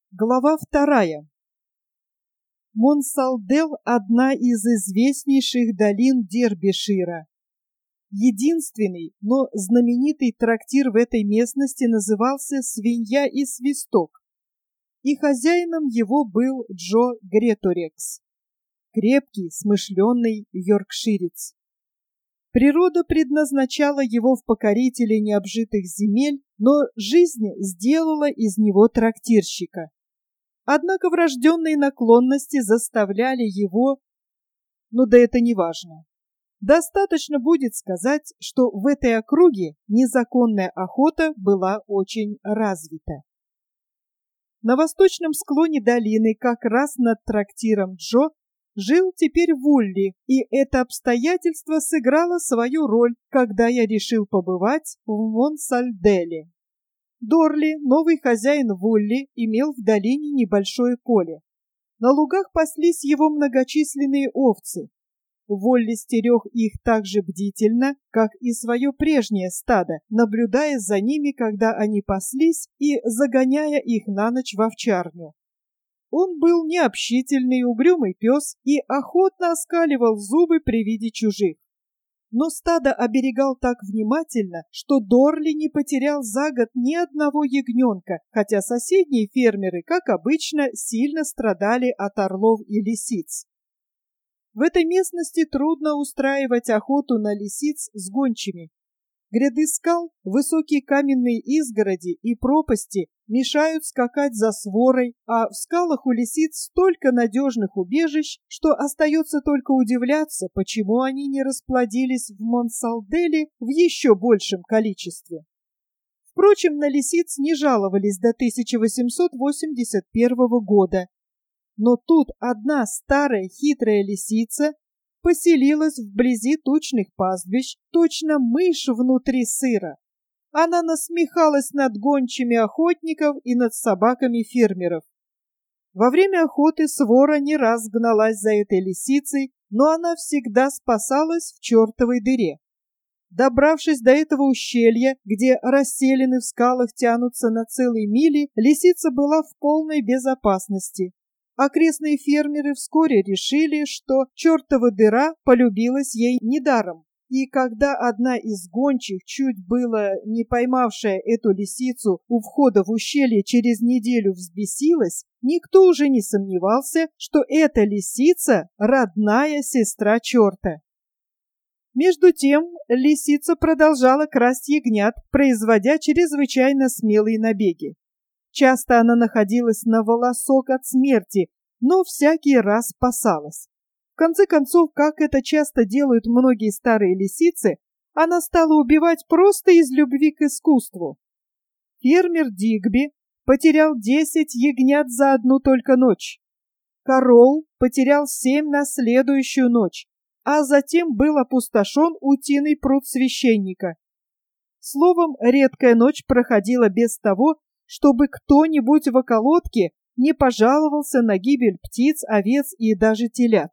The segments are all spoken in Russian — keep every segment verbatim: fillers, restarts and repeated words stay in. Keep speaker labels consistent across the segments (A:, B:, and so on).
A: Глава вторая. Монсалдел – одна из известнейших долин Дербишира. Единственный, но знаменитый трактир в этой местности назывался «Свинья и свисток», и хозяином его был Джо Греторекс, крепкий, смышленый йоркширец. Природа предназначала его в покорителе необжитых земель, но жизнь сделала из него трактирщика. Однако врожденные наклонности заставляли его... Ну да это не важно. Достаточно будет сказать, что в этой округе незаконная охота была очень развита. На восточном склоне долины, как раз над трактиром Джо, жил теперь Вулли, и это обстоятельство сыграло свою роль, когда я решил побывать в Монсальделе. Дорли, новый хозяин Вулли, имел в долине небольшое поле. На лугах паслись его многочисленные овцы. Вулли стерег их так же бдительно, как и свое прежнее стадо, наблюдая за ними, когда они паслись, и загоняя их на ночь в овчарню. Он был необщительный, угрюмый пес и охотно оскаливал зубы при виде чужих. Но стадо оберегал так внимательно, что Дорли не потерял за год ни одного ягненка, хотя соседние фермеры, как обычно, сильно страдали от орлов и лисиц. В этой местности трудно устраивать охоту на лисиц с гончими. Гряды скал, высокие каменные изгороди и пропасти мешают скакать за сворой, а в скалах у лисиц столько надежных убежищ, что остается только удивляться, почему они не расплодились в Монсалделе в еще большем количестве. Впрочем, на лисиц не жаловались до тысяча восемьсот восемьдесят первого года. Но тут одна старая хитрая лисица поселилась вблизи тучных пастбищ, точно мышь внутри сыра. Она насмехалась над гончими охотников и над собаками фермеров. Во время охоты свора не раз гналась за этой лисицей, но она всегда спасалась в чертовой дыре. Добравшись до этого ущелья, где расселины в скалах тянутся на целые мили, лисица была в полной безопасности. Окрестные фермеры вскоре решили, что чертова дыра полюбилась ей недаром. И когда одна из гончих, чуть было не поймавшая эту лисицу у входа в ущелье, через неделю взбесилась, никто уже не сомневался, что эта лисица — родная сестра черта. Между тем лисица продолжала красть ягнят, производя чрезвычайно смелые набеги. Часто она находилась на волосок от смерти, но всякий раз спасалась. В конце концов, как это часто делают многие старые лисицы, она стала убивать просто из любви к искусству. Фермер Дигби потерял десять ягнят за одну только ночь. Корол потерял семь на следующую ночь, а затем был опустошен утиный пруд священника. Словом, редкая ночь проходила без того, чтобы кто-нибудь в околотке не пожаловался на гибель птиц, овец и даже телят.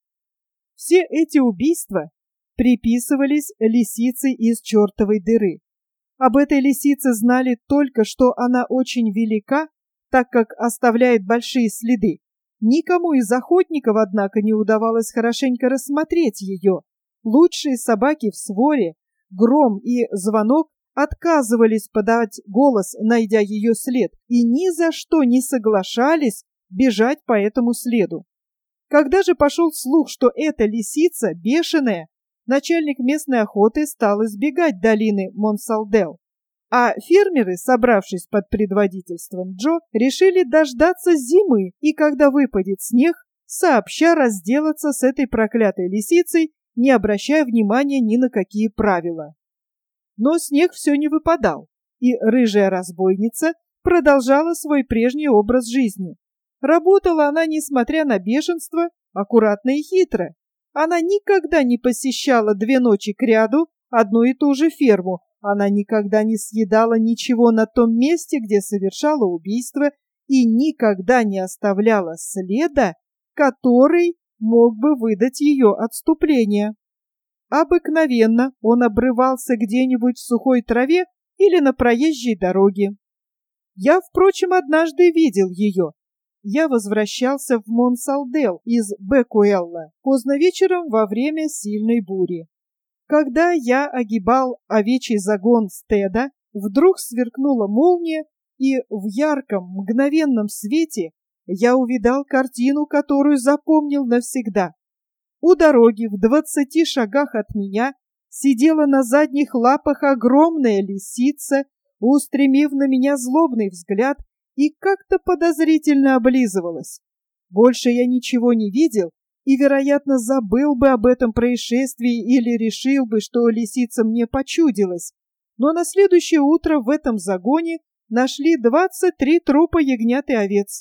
A: Все эти убийства приписывались лисице из чертовой дыры. Об этой лисице знали только, что она очень велика, так как оставляет большие следы. Никому из охотников, однако, не удавалось хорошенько рассмотреть ее. Лучшие собаки в своре, Гром и Звонок, отказывались подать голос, найдя ее след, и ни за что не соглашались бежать по этому следу. Когда же пошел слух, что эта лисица бешеная, начальник местной охоты стал избегать долины Монсалдел, а фермеры, собравшись под предводительством Джо, решили дождаться зимы и, когда выпадет снег, сообща разделаться с этой проклятой лисицей, не обращая внимания ни на какие правила. Но снег все не выпадал, и рыжая разбойница продолжала свой прежний образ жизни. Работала она, несмотря на бешенство, аккуратно и хитро. Она никогда не посещала две ночи кряду одну и ту же ферму, она никогда не съедала ничего на том месте, где совершала убийство, и никогда не оставляла следа, который мог бы выдать ее отступление. Обыкновенно он обрывался где-нибудь в сухой траве или на проезжей дороге. Я, впрочем, однажды видел ее. Я возвращался в Монсалдел из Бекуэлла поздно вечером во время сильной бури. Когда я огибал овечий загон стеда, вдруг сверкнула молния, и в ярком, мгновенном свете я увидал картину, которую запомнил навсегда. У дороги в двадцати шагах от меня сидела на задних лапах огромная лисица, устремив на меня злобный взгляд, и как-то подозрительно облизывалась. Больше я ничего не видел и, вероятно, забыл бы об этом происшествии или решил бы, что лисица мне почудилась. Но на следующее утро в этом загоне нашли двадцать три трупа ягнят и овец.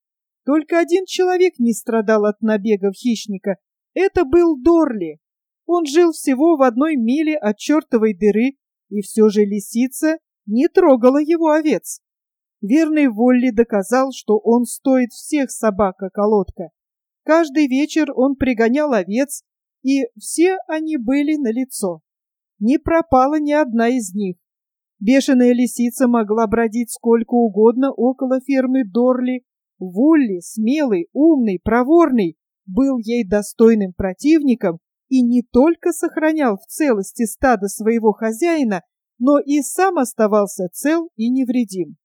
A: Только один человек не страдал от набегов хищника. Это был Дорли. Он жил всего в одной миле от чертовой дыры, и все же лисица не трогала его овец. Верный Волли доказал, что он стоит всех собак-околотка. Каждый вечер он пригонял овец, и все они были налицо. Не пропала ни одна из них. Бешеная лисица могла бродить сколько угодно около фермы Дорли. Волли, смелый, умный, проворный, был ей достойным противником и не только сохранял в целости стадо своего хозяина, но и сам оставался цел и невредим.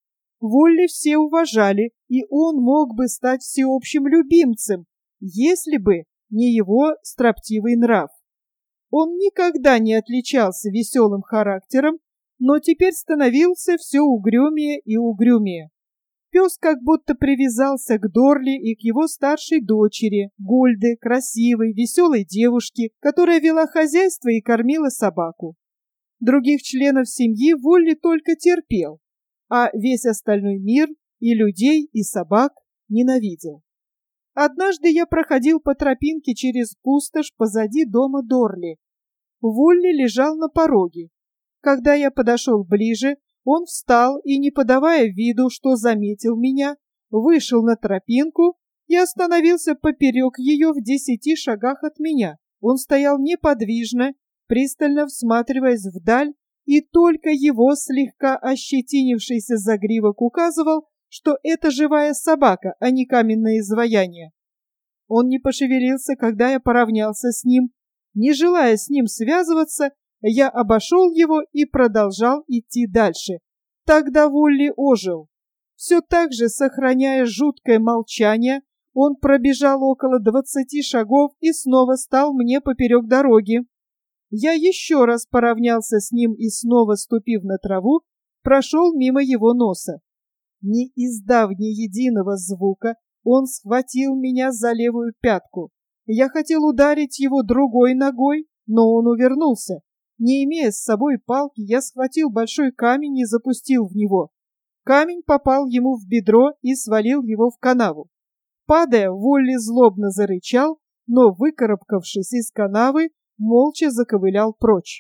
A: Волли все уважали, и он мог бы стать всеобщим любимцем, если бы не его строптивый нрав. Он никогда не отличался веселым характером, но теперь становился все угрюмее и угрюмее. Пес как будто привязался к Дорли и к его старшей дочери, Гольде, красивой, веселой девушке, которая вела хозяйство и кормила собаку. Других членов семьи Волли только терпел, а весь остальной мир и людей, и собак ненавидел. Однажды я проходил по тропинке через пустошь позади дома Дорли. Волли лежал на пороге. Когда я подошел ближе, он встал и, не подавая виду, что заметил меня, вышел на тропинку и остановился поперек ее в десяти шагах от меня. Он стоял неподвижно, пристально всматриваясь вдаль, и только его слегка ощетинившийся загривок указывал, что это живая собака, а не каменное изваяние. Он не пошевелился, когда я поравнялся с ним. Не желая с ним связываться, я обошел его и продолжал идти дальше. Тогда Волли ожил. Все так же, сохраняя жуткое молчание, он пробежал около двадцати шагов и снова стал мне поперек дороги. Я еще раз поравнялся с ним и, снова ступив на траву, прошел мимо его носа. Не издав ни единого звука, он схватил меня за левую пятку. Я хотел ударить его другой ногой, но он увернулся. Не имея с собой палки, я схватил большой камень и запустил в него. Камень попал ему в бедро и свалил его в канаву. Падая, Волли злобно зарычал, но, выкарабкавшись из канавы, молча заковылял прочь.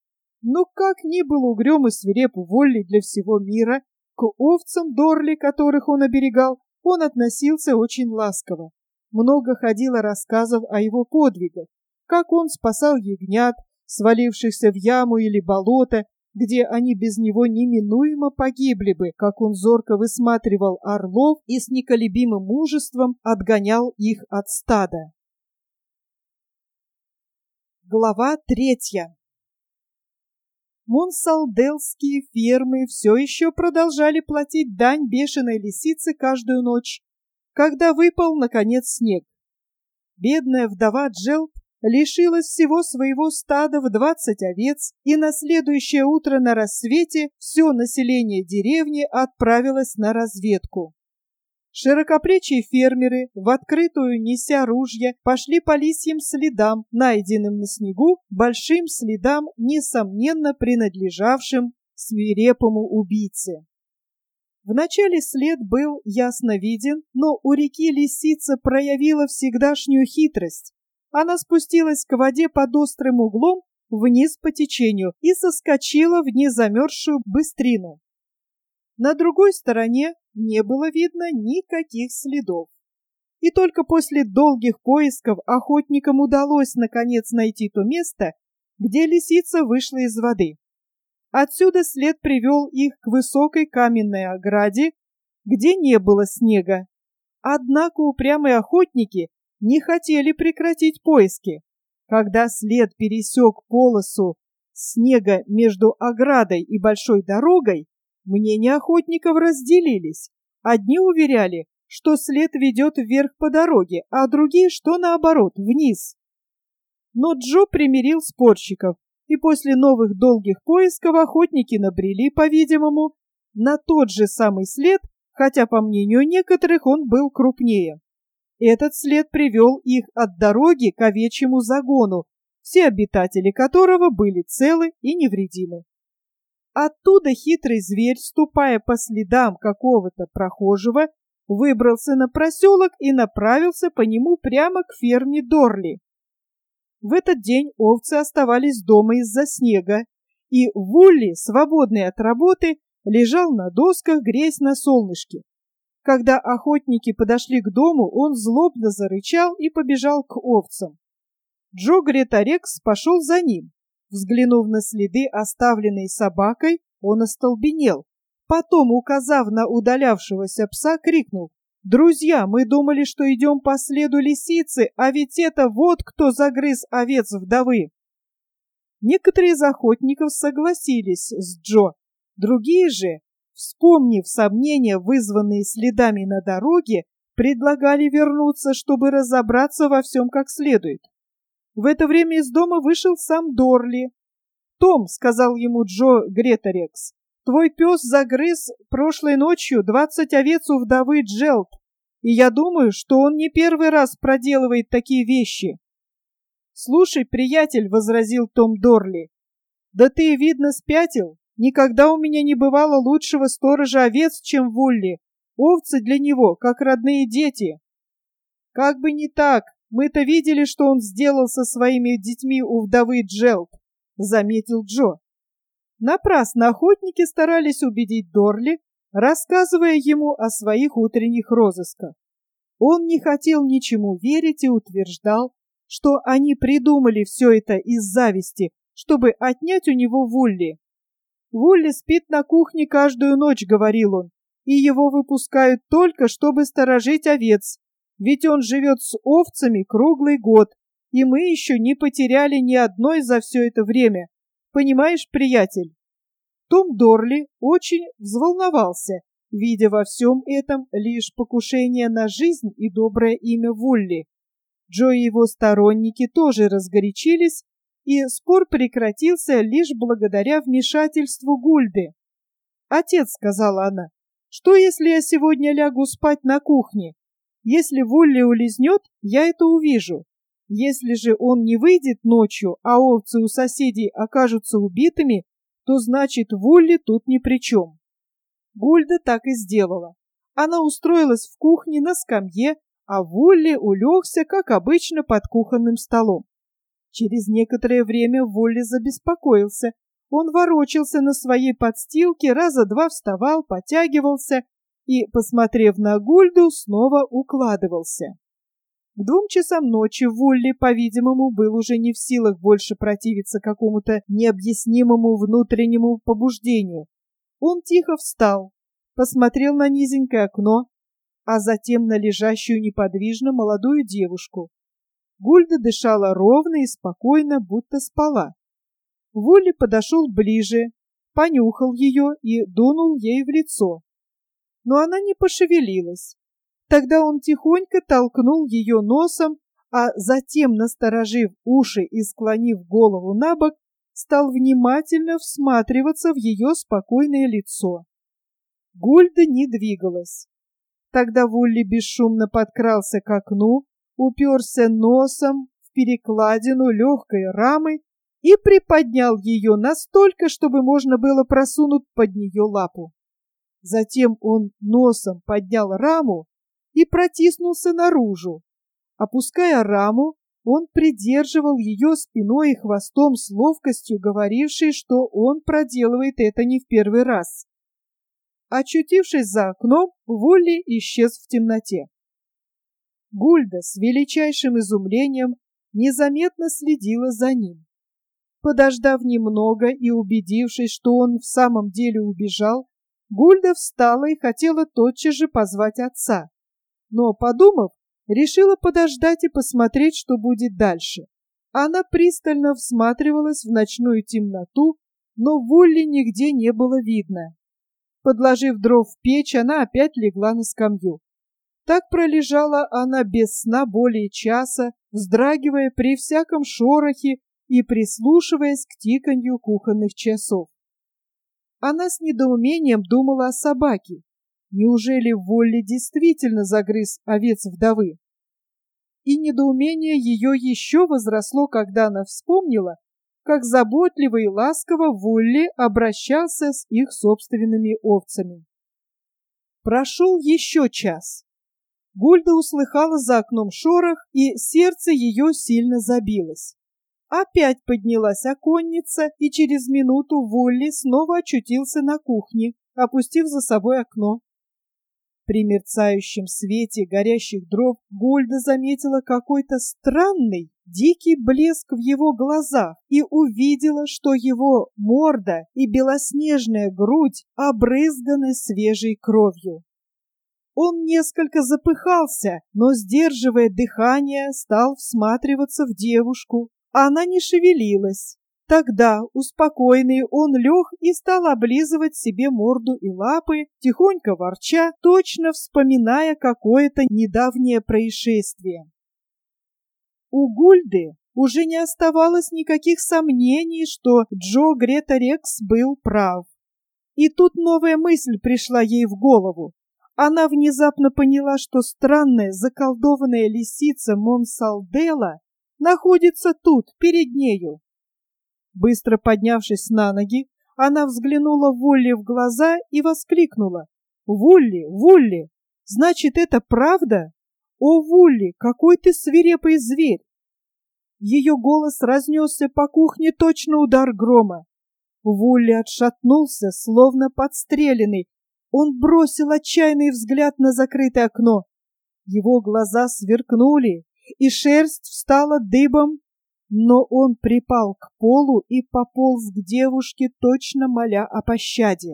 A: Но как ни был угрюм и свиреп Волли для всего мира, к овцам Дорли, которых он оберегал, он относился очень ласково. Много ходило рассказов о его подвигах, как он спасал ягнят, свалившихся в яму или болото, где они без него неминуемо погибли бы, как он зорко высматривал орлов и с неколебимым мужеством отгонял их от стада. Глава третья. Монсалдельские фермы все еще продолжали платить дань бешеной лисице каждую ночь, когда выпал, наконец, снег. Бедная вдова Джелт лишилась всего своего стада в двадцать овец, и на следующее утро на рассвете все население деревни отправилось на разведку. Широкоплечие фермеры, в открытую неся ружья, пошли по лисьим следам, найденным на снегу, большим следам, несомненно принадлежавшим свирепому убийце. Вначале след был ясно виден, но у реки лисица проявила всегдашнюю хитрость. Она спустилась к воде под острым углом вниз по течению и соскочила в незамерзшую быстрину. На другой стороне не было видно никаких следов. И только после долгих поисков охотникам удалось наконец найти то место, где лисица вышла из воды. Отсюда след привел их к высокой каменной ограде, где не было снега. Однако упрямые охотники не хотели прекратить поиски. Когда след пересек полосу снега между оградой и большой дорогой, мнения охотников разделились. Одни уверяли, что след ведет вверх по дороге, а другие, что наоборот, вниз. Но Джо примирил спорщиков, и после новых долгих поисков охотники набрели, по-видимому, на тот же самый след, хотя, по мнению некоторых, он был крупнее. Этот след привел их от дороги к овечьему загону, все обитатели которого были целы и невредимы. Оттуда хитрый зверь, ступая по следам какого-то прохожего, выбрался на проселок и направился по нему прямо к ферме Дорли. В этот день овцы оставались дома из-за снега, и Вулли, свободный от работы, лежал на досках, греясь на солнышке. Когда охотники подошли к дому, он злобно зарычал и побежал к овцам. Джо Греторекс пошел за ним. Взглянув на следы, оставленные собакой, он остолбенел. Потом, указав на удалявшегося пса, крикнул: «Друзья, мы думали, что идем по следу лисицы, а ведь это вот кто загрыз овец вдовы!» Некоторые из охотников согласились с Джо, другие же, вспомнив сомнения, вызванные следами на дороге, предлагали вернуться, чтобы разобраться во всем как следует. В это время из дома вышел сам Дорли. «Том», — сказал ему Джо Греторекс, — «твой пес загрыз прошлой ночью двадцать овец у вдовы Джелт, и я думаю, что он не первый раз проделывает такие вещи». «Слушай, приятель», — возразил Том Дорли, — «да ты, видно, спятил. Никогда у меня не бывало лучшего сторожа овец, чем Вулли. Овцы для него, как родные дети». «Как бы не так. Мы-то видели, что он сделал со своими детьми у вдовы Джелт», — заметил Джо. Напрасно охотники старались убедить Дорли, рассказывая ему о своих утренних розысках. Он не хотел ничему верить и утверждал, что они придумали все это из зависти, чтобы отнять у него Вулли. «Вулли спит на кухне каждую ночь», — говорил он, — «и его выпускают только, чтобы сторожить овец. Ведь он живет с овцами круглый год, и мы еще не потеряли ни одной за все это время. Понимаешь, приятель?» Том Дорли очень взволновался, видя во всем этом лишь покушение на жизнь и доброе имя Вулли. Джо и его сторонники тоже разгорячились, и спор прекратился лишь благодаря вмешательству Гульды. «Отец», — сказала она, — «что, если я сегодня лягу спать на кухне? Если Вулли улизнет, я это увижу. Если же он не выйдет ночью, а овцы у соседей окажутся убитыми, то значит Вулли тут ни при чем». Гульда так и сделала. Она устроилась в кухне на скамье, а Вулли улегся, как обычно, под кухонным столом. Через некоторое время Вулли забеспокоился. Он ворочался на своей подстилке, раза два вставал, потягивался и, посмотрев на Гульду, снова укладывался. К двум часам ночи Вулли, по-видимому, был уже не в силах больше противиться какому-то необъяснимому внутреннему побуждению. Он тихо встал, посмотрел на низенькое окно, а затем на лежащую неподвижно молодую девушку. Гульда дышала ровно и спокойно, будто спала. Вулли подошел ближе, понюхал ее и дунул ей в лицо. Но она не пошевелилась. Тогда он тихонько толкнул ее носом, а затем, насторожив уши и склонив голову на бок, стал внимательно всматриваться в ее спокойное лицо. Гульда не двигалась. Тогда Вулли бесшумно подкрался к окну, уперся носом в перекладину легкой рамы и приподнял ее настолько, чтобы можно было просунуть под нее лапу. Затем он носом поднял раму и протиснулся наружу. Опуская раму, он придерживал ее спиной и хвостом с ловкостью, говорившей, что он проделывает это не в первый раз. Очутившись за окном, Вулли исчез в темноте. Гульда с величайшим изумлением незаметно следила за ним. Подождав немного и убедившись, что он в самом деле убежал, Гульда встала и хотела тотчас же позвать отца. Но, подумав, решила подождать и посмотреть, что будет дальше. Она пристально всматривалась в ночную темноту, но Вулли нигде не было видно. Подложив дров в печь, она опять легла на скамью. Так пролежала она без сна более часа, вздрагивая при всяком шорохе и прислушиваясь к тиканью кухонных часов. Она с недоумением думала о собаке. Неужели Волли действительно загрыз овец вдовы? И недоумение ее еще возросло, когда она вспомнила, как заботливо и ласково Волли обращался с их собственными овцами. Прошел еще час. Гульда услыхала за окном шорох, и сердце ее сильно забилось. Опять поднялась оконница, и через минуту Волли снова очутился на кухне, опустив за собой окно. При мерцающем свете горящих дров Гульда заметила какой-то странный, дикий блеск в его глазах и увидела, что его морда и белоснежная грудь обрызганы свежей кровью. Он несколько запыхался, но, сдерживая дыхание, стал всматриваться в девушку. Она не шевелилась. Тогда, успокоенный, он лег и стал облизывать себе морду и лапы, тихонько ворча, точно вспоминая какое-то недавнее происшествие. У Гульды уже не оставалось никаких сомнений, что Джо Грета-Рекс был прав. И тут новая мысль пришла ей в голову. Она внезапно поняла, что странная заколдованная лисица Монсалдела находится тут, перед нею. Быстро поднявшись на ноги, она взглянула Вулли в глаза и воскликнула: «Вулли, Вулли, значит, это правда? О, Вулли, какой ты свирепый зверь!» Ее голос разнесся по кухне, точно удар грома. Вулли отшатнулся, словно подстреленный. Он бросил отчаянный взгляд на закрытое окно. Его глаза сверкнули, и шерсть встала дыбом, но он припал к полу и пополз к девушке, точно моля о пощаде.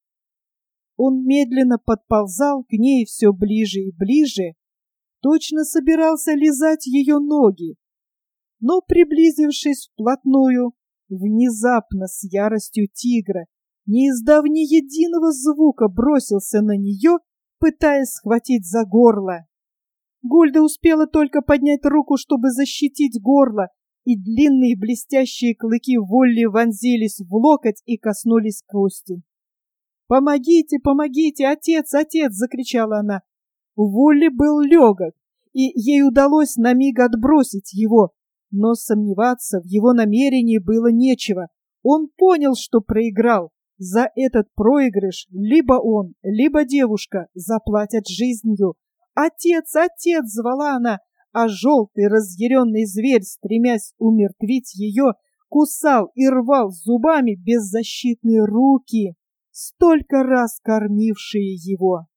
A: Он медленно подползал к ней все ближе и ближе, точно собирался лизать ее ноги, но, приблизившись вплотную, внезапно с яростью тигра, не издав ни единого звука, бросился на нее, пытаясь схватить за горло. Гульда успела только поднять руку, чтобы защитить горло, и длинные блестящие клыки Волли вонзились в локоть и коснулись кости. «Помогите, помогите, отец, отец!» — закричала она. Волли был легок, и ей удалось на миг отбросить его, но сомневаться в его намерении было нечего. Он понял, что проиграл. За этот проигрыш либо он, либо девушка заплатят жизнью. «Отец, отец!» — звала она, а желтый разъяренный зверь, стремясь умертвить ее, кусал и рвал зубами беззащитные руки, столько раз кормившие его.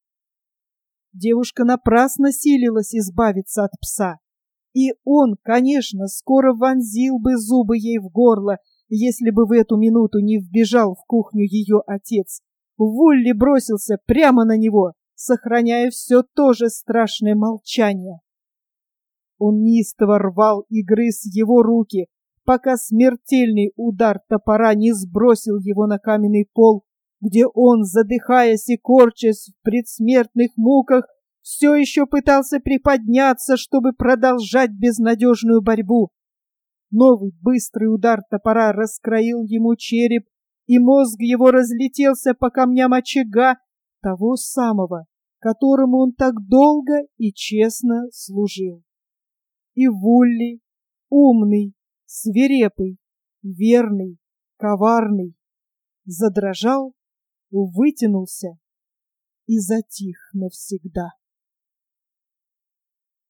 A: Девушка напрасно силилась избавиться от пса, и он, конечно, скоро вонзил бы зубы ей в горло, если бы в эту минуту не вбежал в кухню ее отец. Вулли бросился прямо на него, сохраняя все то же страшное молчание. Он неистово рвал и грыз его руки, пока смертельный удар топора не сбросил его на каменный пол, где он, задыхаясь и корчась в предсмертных муках, все еще пытался приподняться, чтобы продолжать безнадежную борьбу. Новый быстрый удар топора раскроил ему череп, и мозг его разлетелся по камням очага, того самого, которому он так долго и честно служил. И Вулли, умный, свирепый, верный, коварный, задрожал, вытянулся и затих навсегда.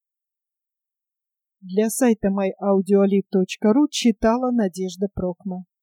A: Для сайта май аудиолиб точка ру читала Надежда Прокма.